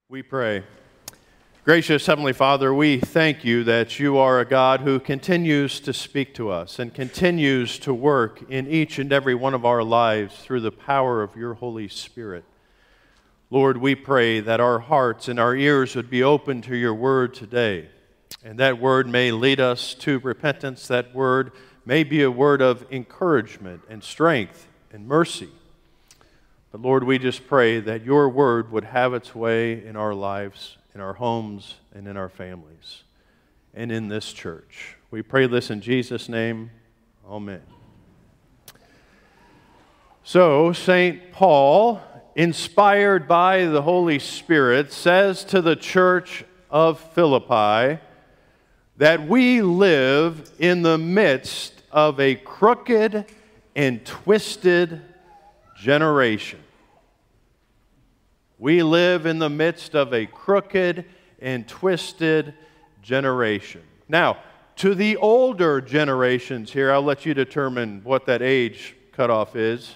We pray. Gracious Heavenly Father, we thank you that you are a God who continues to speak to us and continues to work in each and every one of our lives through the power of your Holy Spirit. Lord, we pray that our hearts and our ears would be open to your word today, and that word may lead us to repentance. That word may be a word of encouragement and strength and mercy. But Lord, we just pray that your word would have its way in our lives, in our homes, and in our families, and in this church. We pray this in Jesus' name. Amen. So, St. Paul, inspired by the Holy Spirit, says to the church of Philippi that we live in the midst of a crooked and twisted generation. We live in the midst of a crooked and twisted generation. Now, to the older generations here, I'll let you determine what that age cutoff is.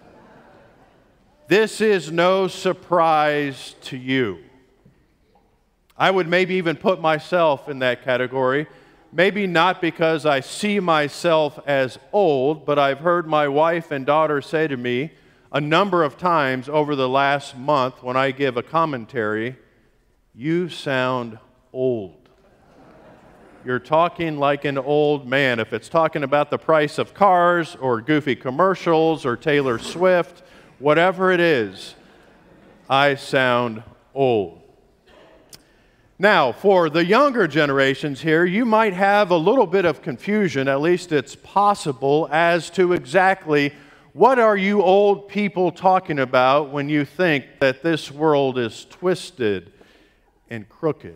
This is no surprise to you. I would maybe even put myself in that category. Maybe not because I see myself as old, but I've heard my wife and daughter say to me a number of times over the last month when I give a commentary, "You sound old. You're talking like an old man." If it's talking about the price of cars or goofy commercials or Taylor Swift, whatever it is, I sound old. Now, for the younger generations here, you might have a little bit of confusion, at least it's possible, as to exactly what are you old people talking about when you think that this world is twisted and crooked?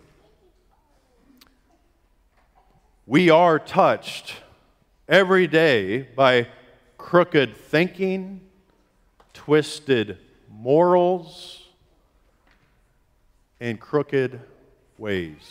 We are touched every day by crooked thinking, twisted morals, and crooked ways.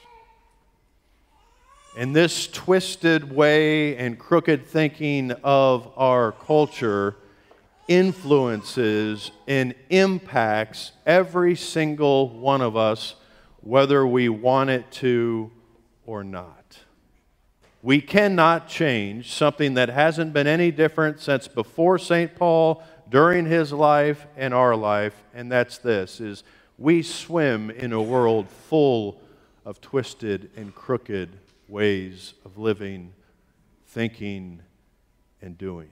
And this twisted way and crooked thinking of our culture influences and impacts every single one of us, whether we want it to or not. We cannot change something that hasn't been any different since before St. Paul, during his life, and our life, and that's this, is we swim in a world full of twisted and crooked ways of living, thinking, and doing.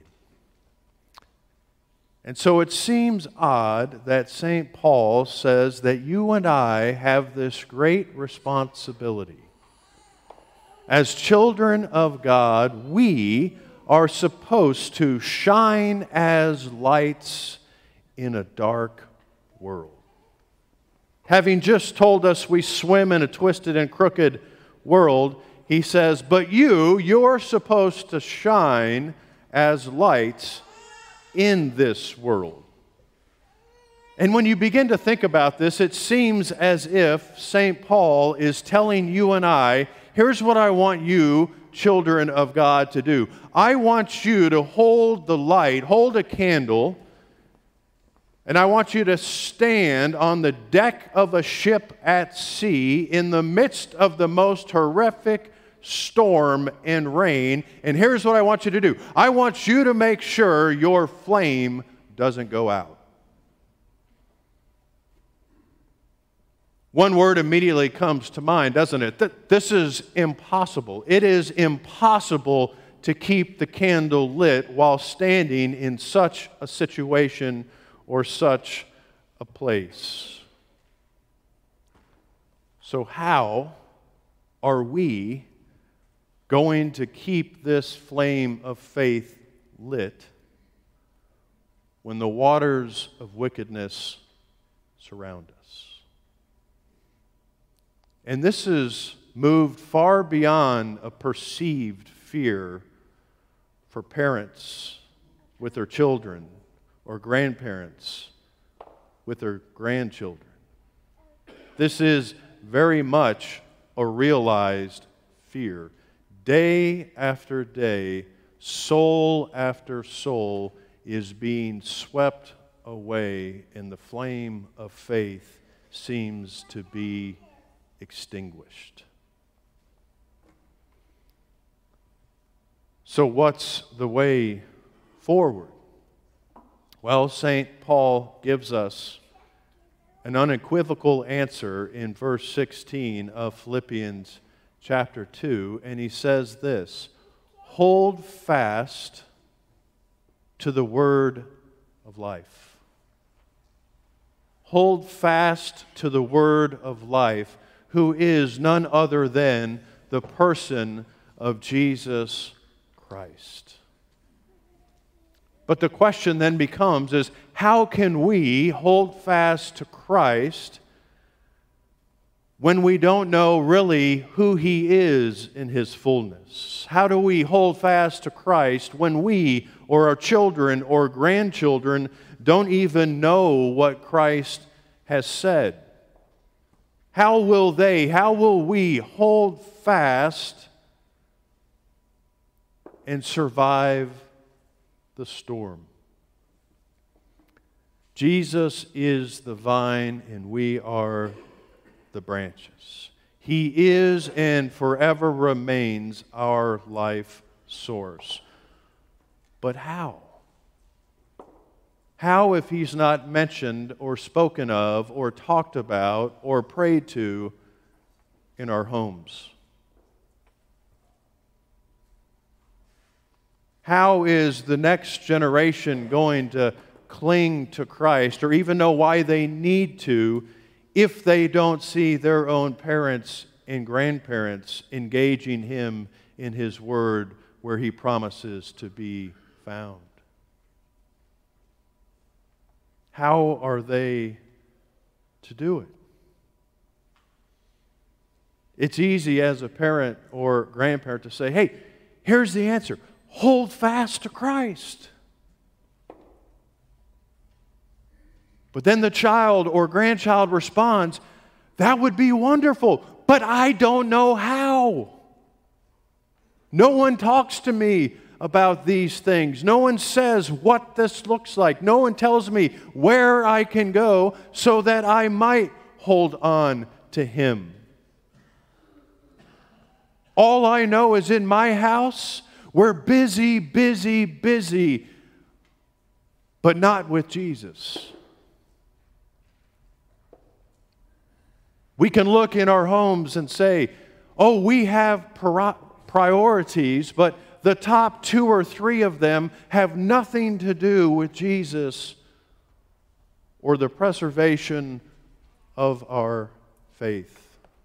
And so it seems odd that St. Paul says that you and I have this great responsibility. As children of God, we are supposed to shine as lights in a dark world. Having just told us we swim in a twisted and crooked world, he says, but you're supposed to shine as lights in this world. And when you begin to think about this, it seems as if St. Paul is telling you and I, here's what I want you, children of God, to do. I want you to hold the light, hold a candle, and I want you to stand on the deck of a ship at sea in the midst of the most horrific storm and rain. And here's what I want you to do. I want you to make sure your flame doesn't go out. One word immediately comes to mind, doesn't it? This is impossible. It is impossible to keep the candle lit while standing in such a situation or such a place. So how are we going to keep this flame of faith lit when the waters of wickedness surround us? And this is moved far beyond a perceived fear for parents with their children or grandparents with their grandchildren. This is very much a realized fear. Day after day, soul after soul is being swept away in the flame of faith, seems to be extinguished. So what's the way forward? Well, St. Paul gives us an unequivocal answer in verse 16 of Philippians chapter 2, and he says this: hold fast to the word of life. Hold fast to the word of life, who is none other than the person of Jesus Christ. But the question then becomes is, how can we hold fast to Christ when we don't know really who He is in His fullness? How do we hold fast to Christ when we or our children or grandchildren don't even know what Christ has said? How will we hold fast and survive the storm? Jesus is the vine and we are the branches. He is and forever remains our life source. But how? How if He's not mentioned or spoken of or talked about or prayed to in our homes? How is the next generation going to cling to Christ or even know why they need to if they don't see their own parents and grandparents engaging Him in His Word where He promises to be found? How are they to do it? It's easy as a parent or grandparent to say, hey, here's the answer. Hold fast to Christ. But then the child or grandchild responds, that would be wonderful, but I don't know how. No one talks to me about these things. No one says what this looks like. No one tells me where I can go so that I might hold on to Him. All I know is in my house, we're busy, busy, busy, but not with Jesus. We can look in our homes and say, oh, we have priorities, but the top 2 or 3 of them have nothing to do with Jesus or the preservation of our faith.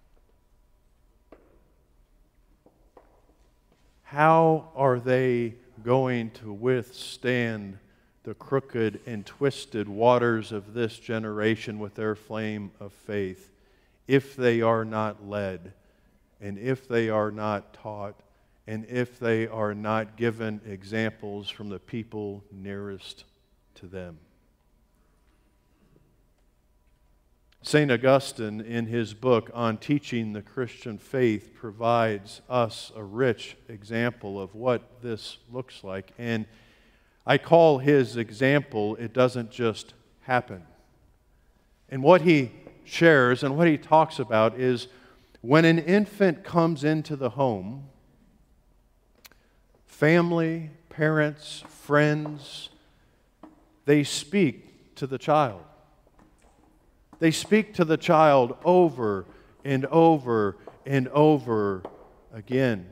How are they going to withstand the crooked and twisted waters of this generation with their flame of faith if they are not led, and if they are not taught, and if they are not given examples from the people nearest to them? St. Augustine, in his book on teaching the Christian faith, provides us a rich example of what this looks like. And I call his example, it doesn't just happen. And what he shares and what he talks about is when an infant comes into the home, family, parents, friends, they speak to the child. They speak to the child over and over and over again.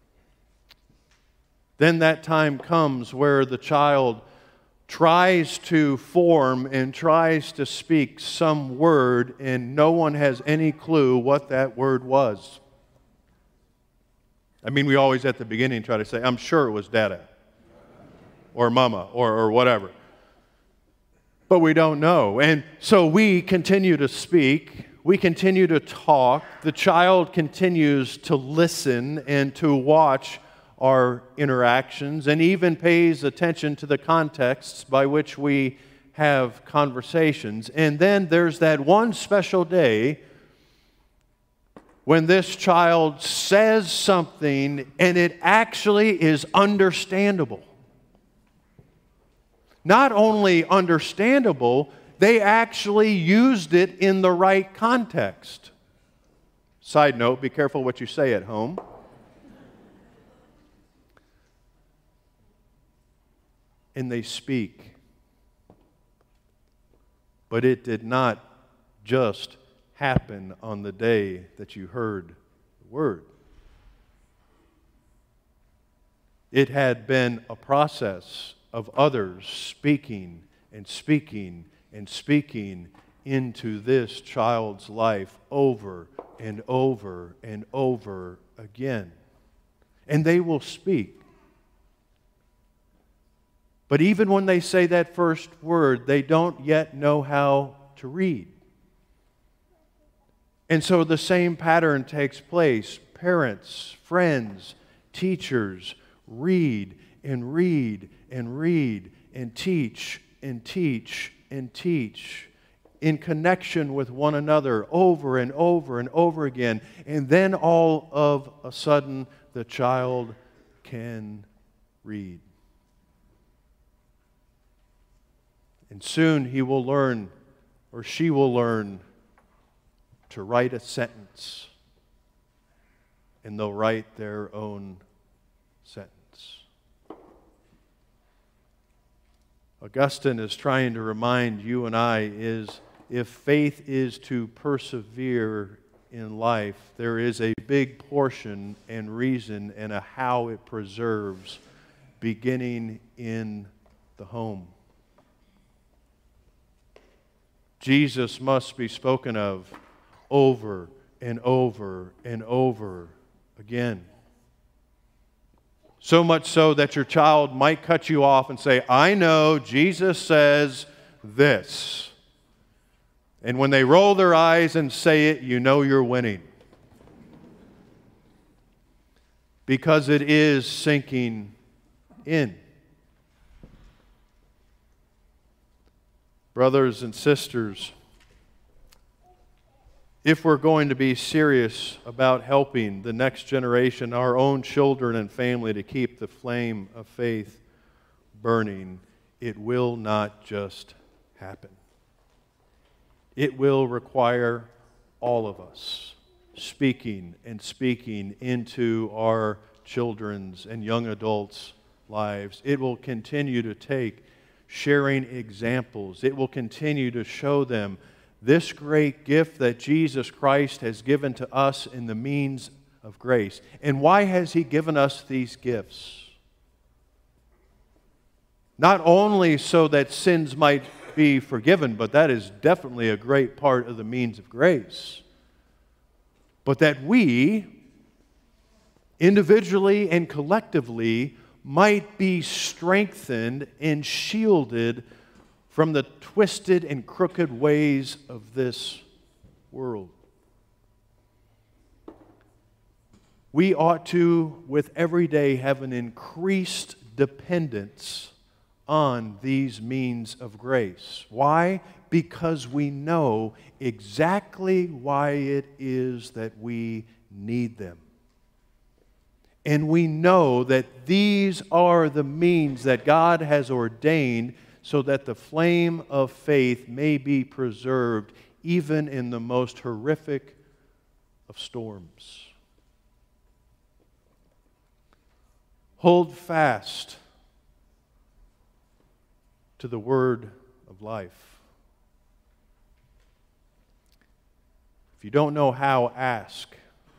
Then that time comes where the child tries to form and tries to speak some word, and no one has any clue what that word was. I mean, we always at the beginning try to say, I'm sure it was Dada or Mama or whatever. But we don't know. And so we continue to speak. We continue to talk. The child continues to listen and to watch our interactions and even pays attention to the contexts by which we have conversations. And then there's that one special day when this child says something and it actually is understandable. Not only understandable, They actually used it in the right context. Side note, be careful what you say at home. And they speak. But it did not just happen on the day that you heard the word. It had been a process of others speaking and speaking and speaking into this child's life over and over and over again. And they will speak. But even when they say that first word, they don't yet know how to read. And so the same pattern takes place. Parents, friends, teachers read and read and read and teach and teach and teach in connection with one another over and over and over again. And then all of a sudden, the child can read. And soon he will learn, or she will learn, to write a sentence. And they'll write their own sentence. Augustine is trying to remind you and I is if faith is to persevere in life, there is a big portion and reason and a how it preserves beginning in the home. Jesus must be spoken of over and over and over again. So much so that your child might cut you off and say, I know Jesus says this. And when they roll their eyes and say it, you know you're winning. Because it is sinking in. Brothers and sisters, if we're going to be serious about helping the next generation, our own children and family, to keep the flame of faith burning, it will not just happen. It will require all of us speaking and speaking into our children's and young adults' lives. It will continue to take sharing examples. It will continue to show them this great gift that Jesus Christ has given to us in the means of grace. And why has He given us these gifts? Not only so that sins might be forgiven, but that is definitely a great part of the means of grace. But that we, individually and collectively, might be strengthened and shielded from the twisted and crooked ways of this world. We ought to, with every day, have an increased dependence on these means of grace. Why? Because we know exactly why it is that we need them. And we know that these are the means that God has ordained so that the flame of faith may be preserved even in the most horrific of storms. Hold fast to the word of life. If you don't know how, ask.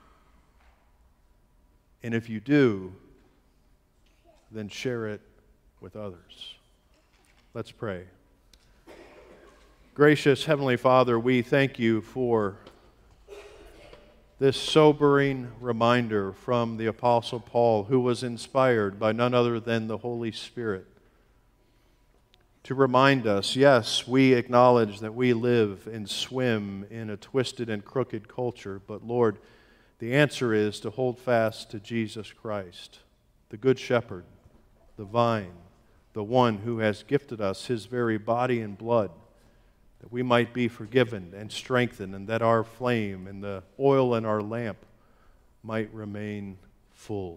And if you do, then share it with others. Let's pray. Gracious Heavenly Father, we thank you for this sobering reminder from the Apostle Paul, who was inspired by none other than the Holy Spirit, to remind us, yes, we acknowledge that we live and swim in a twisted and crooked culture, but Lord, the answer is to hold fast to Jesus Christ, the Good Shepherd, the vine, the one who has gifted us His very body and blood, that we might be forgiven and strengthened, and that our flame and the oil in our lamp might remain full.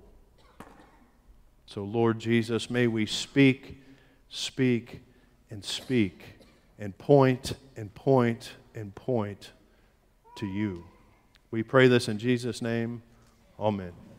So, Lord Jesus, may we speak, speak, and speak and point and point and point to you. We pray this in Jesus' name. Amen.